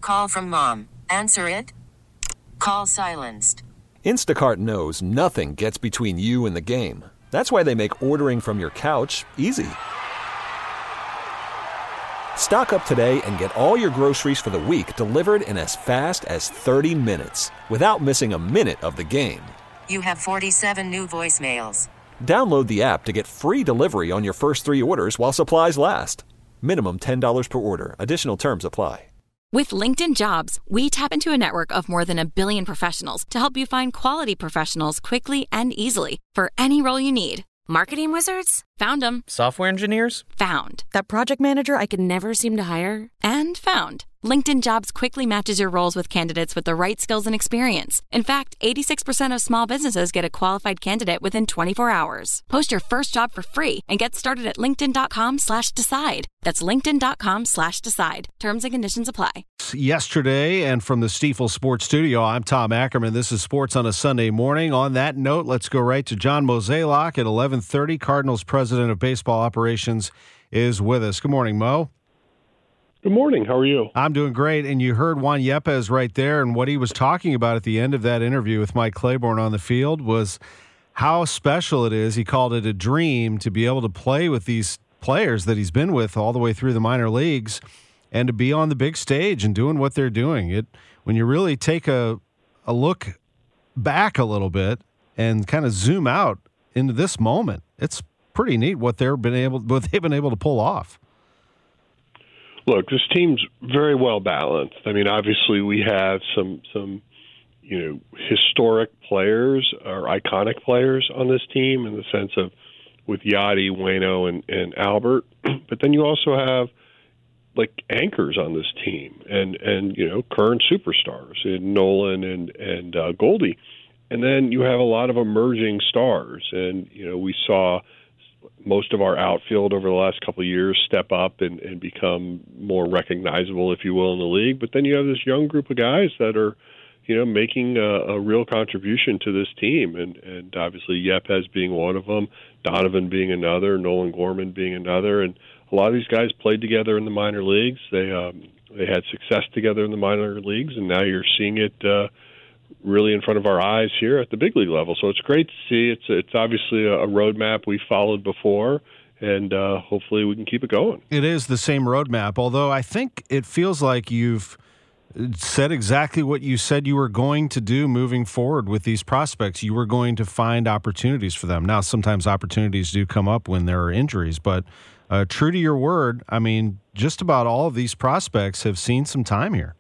Call from mom. Answer it. Call silenced. Instacart knows nothing gets between you and the game. That's why they make ordering from your couch easy. Stock up today and get all your groceries for the week delivered in as fast as 30 minutes without missing a minute of the game. You have 47 new voicemails. Download the app to get free delivery on your first 3 orders while supplies last. Minimum $10 per order. Additional terms apply. With LinkedIn Jobs, we tap into a network of more than 1 billion professionals to help you find quality professionals quickly and easily for any role you need. Marketing wizards? Found them. Software engineers? Found. That project manager I could never seem to hire? And found. LinkedIn Jobs quickly matches your roles with candidates with the right skills and experience. In fact, 86% of small businesses get a qualified candidate within 24 hours. Post your first job for free and get started at linkedin.com/decide. That's linkedin.com/decide. Terms and conditions apply. Yesterday, and from the Stifel Sports Studio, I'm Tom Ackerman. This is Sports on a Sunday morning. On that note, let's go right to John Mozeliak at 11:30. Cardinals President of Baseball Operations is with us. Good morning, Mo. Good morning. How are you? I'm doing great. And you heard Juan Yepes right there, and what he was talking about at the end of that interview with Mike Claiborne on the field was how special it is. He called it a dream to be able to play with these players that he's been with all the way through the minor leagues and to be on the big stage and doing what they're doing. When you really take a look back a little bit and kind of zoom out into this moment, it's pretty neat what they've been able to pull off. Look, this team's very well balanced. I mean, obviously we have some historic players or iconic players on this team in the sense of with Yadi, Waino, and Albert. But then you also have like anchors on this team and current superstars in Nolan and Goldie. And then you have a lot of emerging stars. And, we saw most of our outfield over the last couple of years step up and become more recognizable, if you will, in the league. But then you have this young group of guys that are, making a real contribution to this team. And obviously Yepes being one of them, Donovan being another, Nolan Gorman being another. And a lot of these guys played together in the minor leagues. They had success together in the minor leagues, and now you're seeing it really in front of our eyes here at the big league level. So it's great to see. It's obviously a roadmap we followed before, and hopefully we can keep it going. It is the same roadmap, although I think it feels like you've said exactly what you said you were going to do moving forward with these prospects. You were going to find opportunities for them. Now, sometimes opportunities do come up when there are injuries, but true to your word, I mean, just about all of these prospects have seen some time here.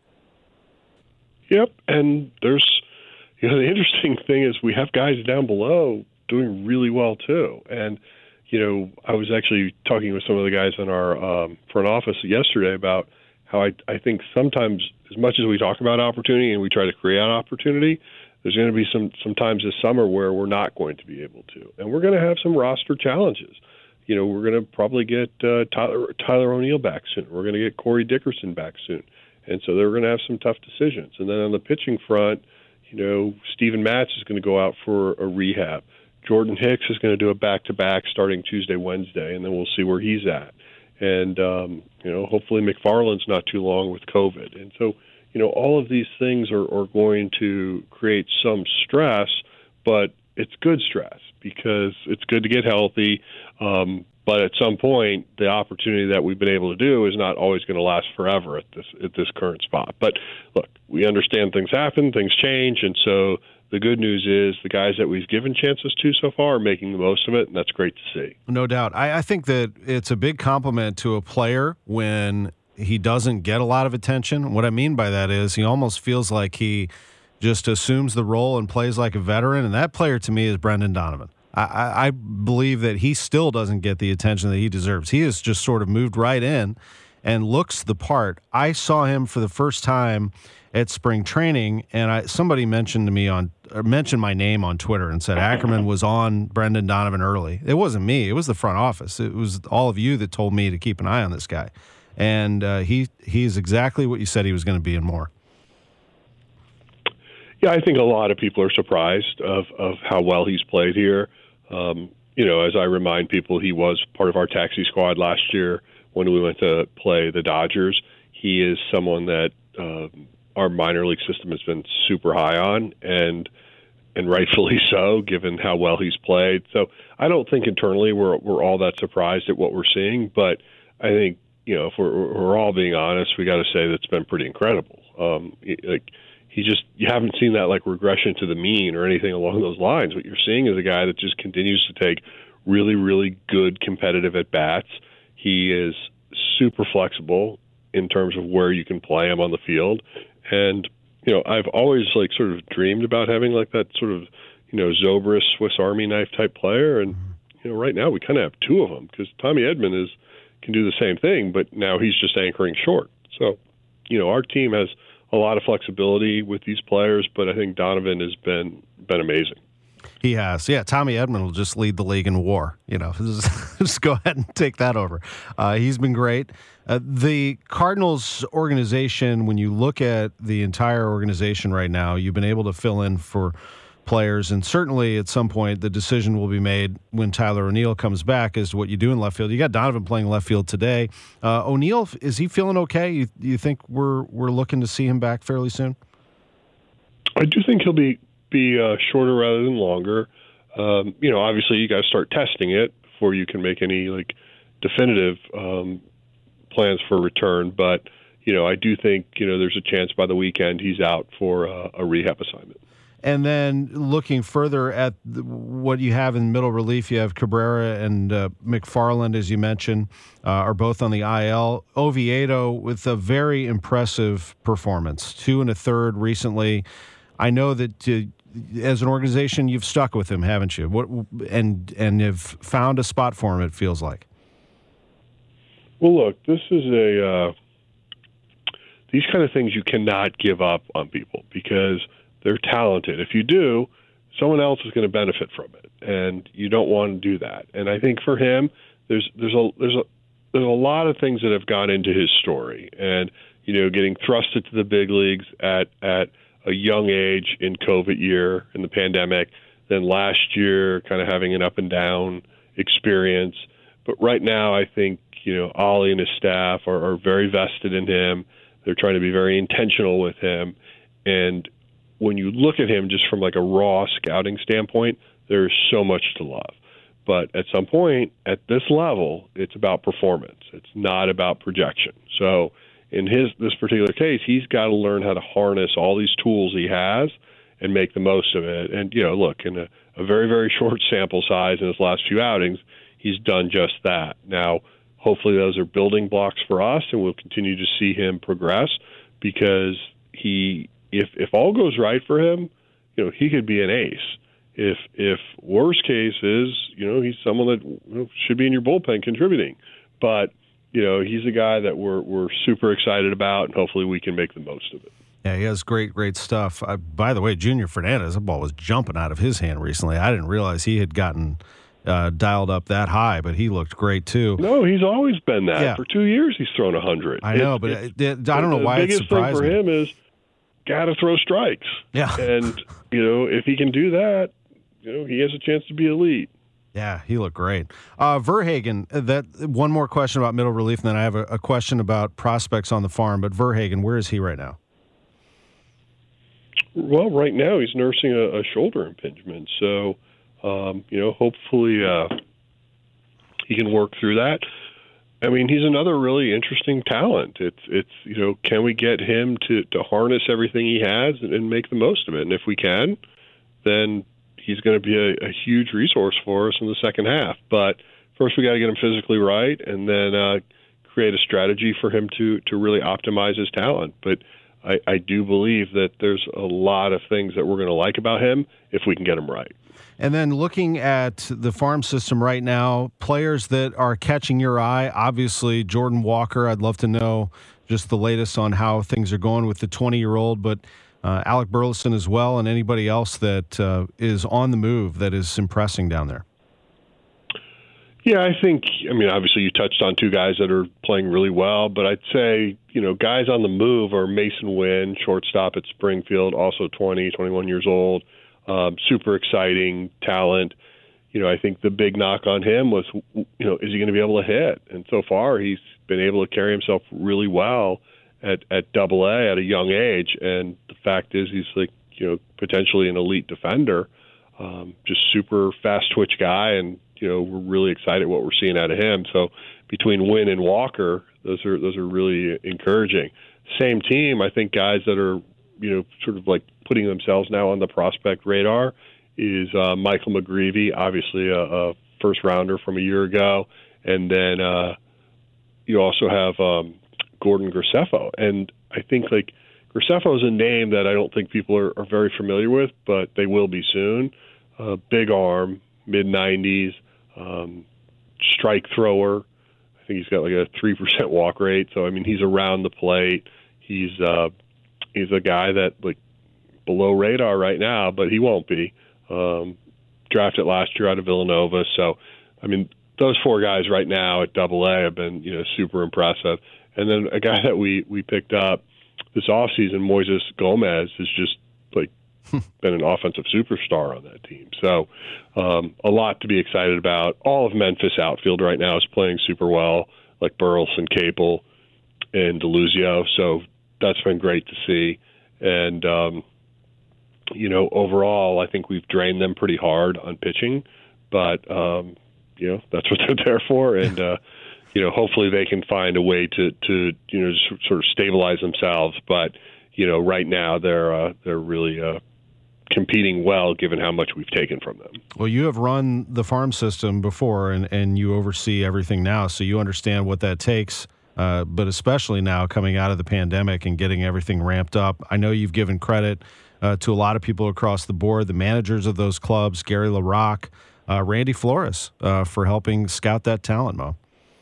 Yep, and there's, the interesting thing is we have guys down below doing really well too. And, I was actually talking with some of the guys in our front office yesterday about how I think sometimes, as much as we talk about opportunity and we try to create opportunity, there's going to be some times this summer where we're not going to be able to. And we're going to have some roster challenges. We're going to probably get Tyler O'Neill back soon. We're going to get Corey Dickerson back soon. And so they're going to have some tough decisions. And then on the pitching front, Steven Matz is going to go out for a rehab. Jordan Hicks is going to do a back-to-back starting Tuesday, Wednesday, and then we'll see where he's at. And, hopefully McFarland's not too long with COVID. And so, all of these things are going to create some stress, but it's good stress because it's good to get healthy. But at some point, the opportunity that we've been able to do is not always going to last forever at this current spot. But look, we understand things happen, things change, and so the good news is the guys that we've given chances to so far are making the most of it, and that's great to see. No doubt. I think that it's a big compliment to a player when he doesn't get a lot of attention. What I mean by that is he almost feels like he just assumes the role and plays like a veteran, and that player to me is Brendan Donovan. I believe that he still doesn't get the attention that he deserves. He has just sort of moved right in and looks the part. I saw him for the first time at spring training, and somebody mentioned my name on Twitter and said Ackerman was on Brendan Donovan early. It wasn't me. It was the front office. It was all of you that told me to keep an eye on this guy. And he's exactly what you said he was going to be and more. Yeah, I think a lot of people are surprised of how well he's played here. As I remind people, he was part of our taxi squad last year when we went to play the Dodgers. He is someone that our minor league system has been super high on, and rightfully so, given how well he's played. So I don't think internally we're all that surprised at what we're seeing, but I think, if we're all being honest, we got to say that's been pretty incredible. You haven't seen that like regression to the mean or anything along those lines. What you're seeing is a guy that just continues to take really, really good competitive at bats. He is super flexible in terms of where you can play him on the field, and I've always sort of dreamed about having that sort of Zobrist Swiss Army knife type player, and right now we kind of have two of them because Tommy Edman can do the same thing, but now he's just anchoring short. So our team has a lot of flexibility with these players, but I think Donovan has been amazing. He has. Yeah, Tommy Edman will just lead the league in WAR. Just go ahead and take that over. He's been great. The Cardinals organization, when you look at the entire organization right now, you've been able to fill in for players, and certainly at some point the decision will be made when Tyler O'Neill comes back as to what you do in left field. You got Donovan playing left field today. O'Neill, is he feeling okay? You think we're looking to see him back fairly soon? I do think he'll be shorter rather than longer. Obviously you got to start testing it before you can make any definitive plans for return. But I do think there's a chance by the weekend he's out for a rehab assignment. And then looking further at what you have in middle relief, you have Cabrera and McFarland, as you mentioned, are both on the IL. Oviedo with a very impressive performance, 2 1/3 recently. I know that as an organization, you've stuck with him, haven't you? And have found a spot for him, it feels like. Well, look, this is these kind of things you cannot give up on people because they're talented. If you do, someone else is going to benefit from it, and you don't want to do that. And I think for him, there's a lot of things that have gone into his story, and getting thrusted to the big leagues at a young age in COVID year in the pandemic, then last year kind of having an up and down experience. But right now, I think Ollie and his staff are very vested in him. They're trying to be very intentional with him, and when you look at him just from a raw scouting standpoint, there's so much to love. But at some point, at this level, it's about performance. It's not about projection. So in this particular case, he's got to learn how to harness all these tools he has and make the most of it. And, look, in a very, very short sample size in his last few outings, he's done just that. Now, hopefully those are building blocks for us, and we'll continue to see him progress because if all goes right for him, he could be an ace. If worst case is, he's someone that should be in your bullpen contributing. But, he's a guy that we're super excited about, and hopefully we can make the most of it. Yeah, he has great stuff. By the way, Junior Fernandez, the ball was jumping out of his hand recently. I didn't realize he had gotten dialed up that high, but he looked great too. No, he's always been that. Yeah. For 2 years, he's thrown 100. I know, but I don't know why it surprised me. The biggest thing for him is got to throw strikes. Yeah. And, if he can do that, he has a chance to be elite. Yeah, he looked great. Verhagen, that one more question about middle relief, and then I have a question about prospects on the farm. But Verhagen, where is he right now? Well, right now he's nursing a shoulder impingement. So, hopefully he can work through that. I mean, he's another really interesting talent. It's can we get him to harness everything he has and make the most of it? And if we can, then he's going to be a huge resource for us in the second half. But first we got to get him physically right, and then create a strategy for him to really optimize his talent. But I do believe that there's a lot of things that we're going to like about him if we can get him right. And then looking at the farm system right now, players that are catching your eye, obviously Jordan Walker, I'd love to know just the latest on how things are going with the 20-year-old, but Alec Burleson as well, and anybody else that is on the move that is impressing down there. Yeah, obviously you touched on two guys that are playing really well, but I'd say, guys on the move are Mason Wynn, shortstop at Springfield, also 21 years old. Super exciting talent. I think the big knock on him was, is he going to be able to hit? And so far he's been able to carry himself really well. at Double-A at a young age. And the fact is, he's like, potentially an elite defender, just super fast twitch guy. And, we're really excited what we're seeing out of him. So between Wynn and Walker, those are really encouraging. Same team, I think guys that are, sort of like putting themselves now on the prospect radar is Michael McGreevy, obviously a first rounder from a year ago. And then you also have Gordon Graceffo. And I think like Graceffo is a name that I don't think people are very familiar with, but they will be soon. Big arm, mid-90s, strike thrower. I think he's got like a 3% walk rate. So, I mean, he's around the plate. He's a guy that, like, below radar right now, but he won't be. Drafted last year out of Villanova. So, I mean, those four guys right now at Double-A have been, super impressive. And then a guy that we picked up this offseason, Moises Gomez, has just, like, been an offensive superstar on that team. So a lot to be excited about. All of Memphis outfield right now is playing super well, like Burleson, Capel, and DeLuzio. So that's been great to see. And, overall, I think we've drained them pretty hard on pitching. But, that's what they're there for. And, hopefully they can find a way to sort of stabilize themselves. But, right now they're really competing well, given how much we've taken from them. Well, you have run the farm system before, and you oversee everything now, so you understand what that takes, but especially now coming out of the pandemic and getting everything ramped up. I know you've given credit to a lot of people across the board, the managers of those clubs, Gary LaRocque, Randy Flores, for helping scout that talent, Mo.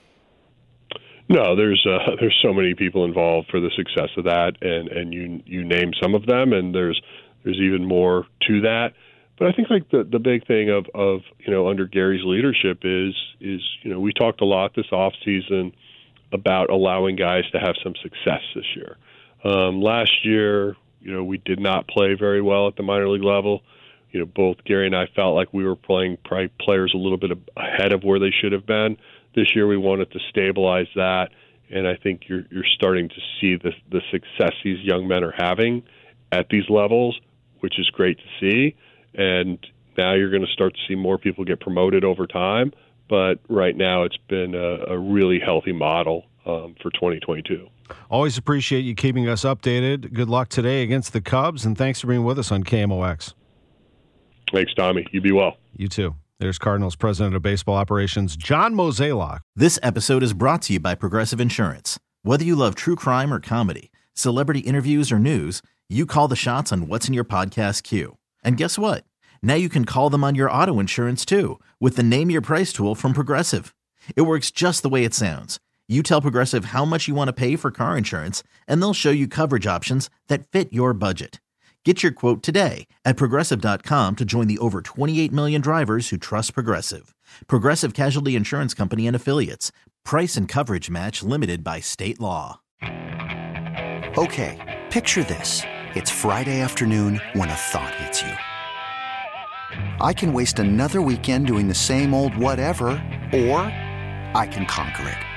No, there's so many people involved for the success of that, and you name some of them, and there's even more to that. But I think like the big thing of under Gary's leadership is we talked a lot this offseason about allowing guys to have some success this year. Last year, we did not play very well at the minor league level. Both Gary and I felt like we were playing probably players a little bit ahead of where they should have been. This year we wanted to stabilize that, and I think you're starting to see the success these young men are having at these levels, which is great to see. And now you're going to start to see more people get promoted over time. But right now it's been a really healthy model for 2022. Always appreciate you keeping us updated. Good luck today against the Cubs, and thanks for being with us on KMOX. Thanks, Tommy. You be well. You too. There's Cardinals President of Baseball Operations, John Mozeliak. This episode is brought to you by Progressive Insurance. Whether you love true crime or comedy, celebrity interviews or news, you call the shots on what's in your podcast queue. And guess what? Now you can call them on your auto insurance too with the Name Your Price tool from Progressive. It works just the way it sounds. You tell Progressive how much you want to pay for car insurance, and they'll show you coverage options that fit your budget. Get your quote today at Progressive.com to join the over 28 million drivers who trust Progressive. Progressive Casualty Insurance Company and Affiliates. Price and coverage match limited by state law. Okay, picture this. It's Friday afternoon when a thought hits you. I can waste another weekend doing the same old whatever, or I can conquer it.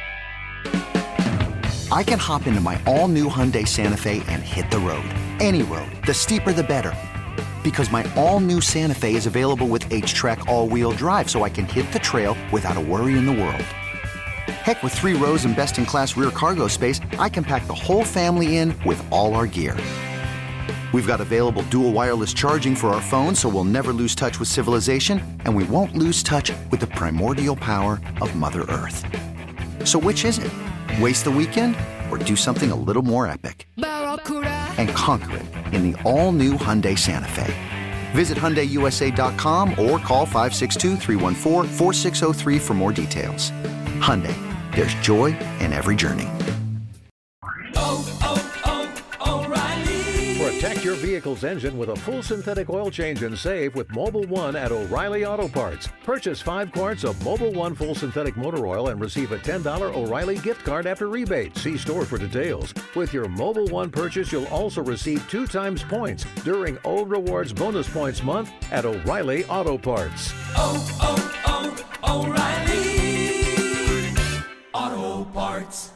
I can hop into my all-new Hyundai Santa Fe and hit the road. Any road. The steeper, the better. Because my all-new Santa Fe is available with H-Track all-wheel drive, so I can hit the trail without a worry in the world. Heck, with 3 rows and best-in-class rear cargo space, I can pack the whole family in with all our gear. We've got available dual wireless charging for our phones, so we'll never lose touch with civilization, and we won't lose touch with the primordial power of Mother Earth. So which is it? Waste the weekend or do something a little more epic? And conquer it in the all-new Hyundai Santa Fe. Visit HyundaiUSA.com or call 562-314-4603 for more details. Hyundai, there's joy in every journey. Protect your vehicle's engine with a full synthetic oil change and save with Mobil 1 at O'Reilly Auto Parts. Purchase 5 quarts of Mobil 1 full synthetic motor oil and receive a $10 O'Reilly gift card after rebate. See store for details. With your Mobil 1 purchase, you'll also receive 2 times points during O Rewards Bonus Points Month at O'Reilly Auto Parts. O'Reilly Auto Parts.